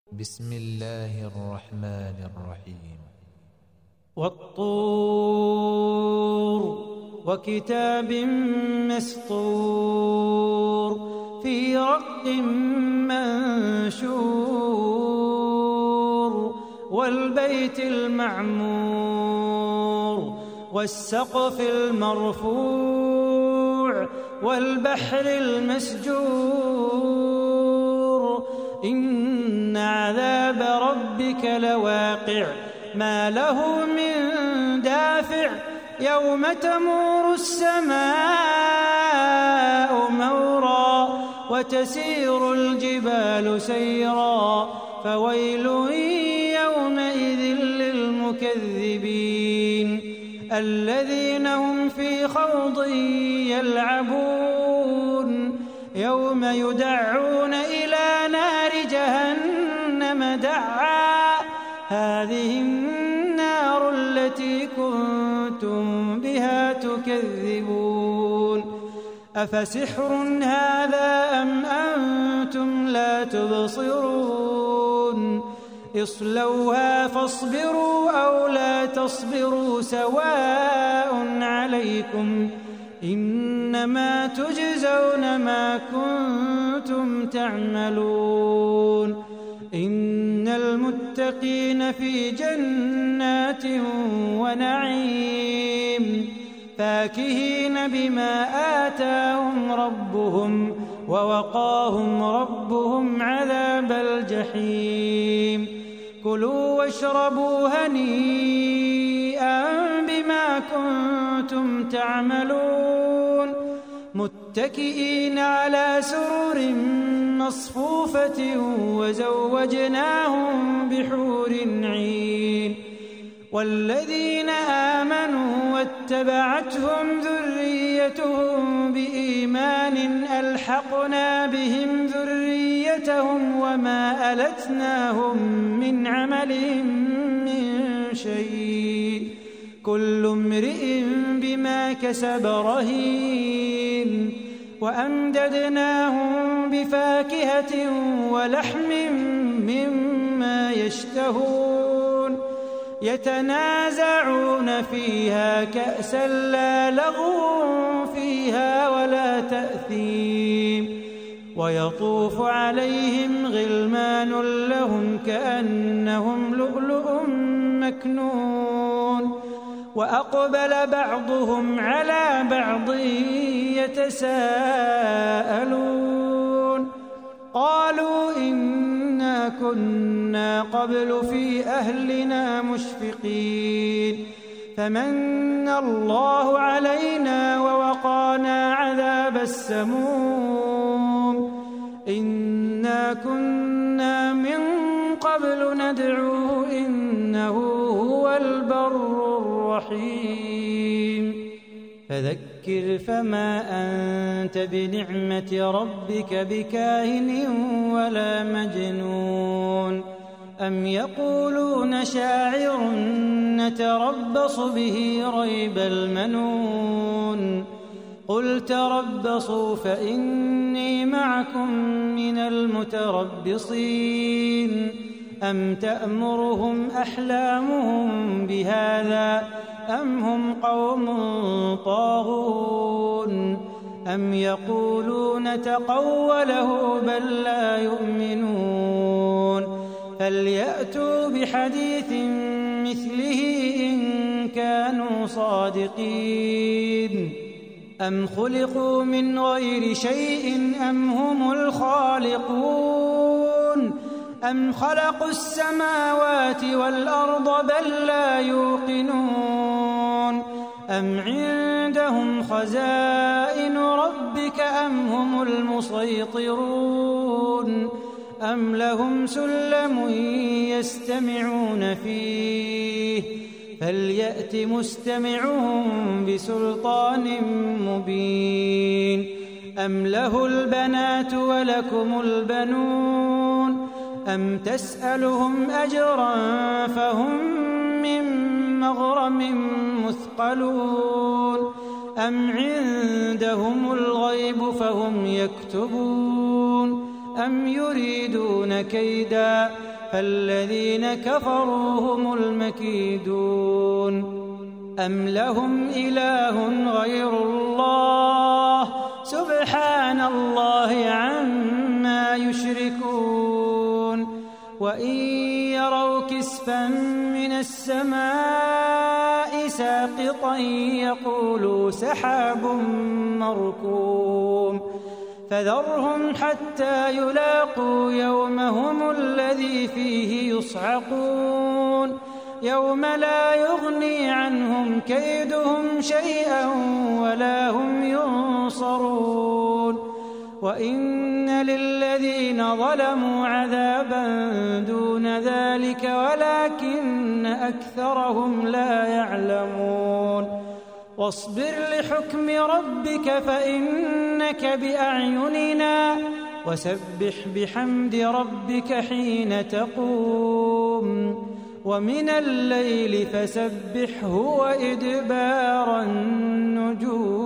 بسم الله الرحمن الرحيم. والطور وكتاب مسطور في رق منشور والبيت المعمور والسقف المرفوع والبحر المسجور إن عذاب ربك لواقع ما له من دافع يوم تمور السماء مورا وتسير الجبال سيرا فويل يومئذ للمكذبين الذين هم في خوض يلعبون يوم يدعون إلى نار جهنم دعا هذه النار التي كنتم بها تكذبون أفسحر هذا أم أنتم لا تبصرون اصلوها فاصبروا أو لا تصبروا سواء عليكم إنما تجزون ما كنتم تعملون إن المتقين في جنات ونعيم فاكهين بما آتاهم ربهم ووقاهم ربهم عذاب الجحيم كلوا واشربوا هنيئا بما كنتم تعملون متكئين على سرر مصفوفة وزوجناهم بحور عين والذين آمنوا واتبعتهم ذريتهم بإيمان ألحقنا بهم ذريتهم وما ألتناهم من عملهم من شيء كل امرئ بما كسب رهين وأمددناهم بفاكهة ولحم مما يشتهون يتنازعون فيها كأسا لا لغو فيها ولا تأثيم ويطوف عليهم غلمان لهم كأنهم لؤلؤ مكنون وأقبل بعضهم على بعض يتساءلون قالوا إنا كنا قبل في أهلنا مشفقين فمن الله علينا ووقانا عذاب السموم إنا كنا من قبل ندعوه إنه هو البر الرحيم فذكر فما أنت بنعمة ربك بكاهن ولا مجنون أم يقولون شاعر نتربص به ريب المنون قل تربصوا فإني معكم من المتربصين أم تأمرهم أحلامهم بهذا أم هم قوم طاغون أم يقولون تقوله بل لا يؤمنون فليأتوا بحديث مثله إن كانوا صادقين أم خلقوا من غير شيء أم هم الخالقون أم خلقوا السماوات والأرض بل لا يوقنون أم عندهم خزائن ربك أم هم المسيطرون أم لهم سلم يستمعون فيه فليأت مستمعهم بسلطان مبين أم له البنات ولكم البنون أم تسألهم أجرا فهم من مغرم مثقلون أم عندهم الغيب فهم يكتبون أم يريدون كيدا فالذين كفروا هم المكيدون أم لهم إله غير الله سبحان الله عما يشركون وإن يروا كسفا من السماء ساقطا يقولوا سحاب مركوم فذرهم حتى يلاقوا يومهم الذي فيه يصعقون يوم لا يغني عنهم كيدهم شيئا ولا هم ينصرون وإن للذين ظلموا عذابا دون ذلك ولكن أكثرهم لا يعلمون واصبر لحكم ربك فإنك بأعيننا وسبح بحمد ربك حين تقوم ومن الليل فسبحه وإدبار النجوم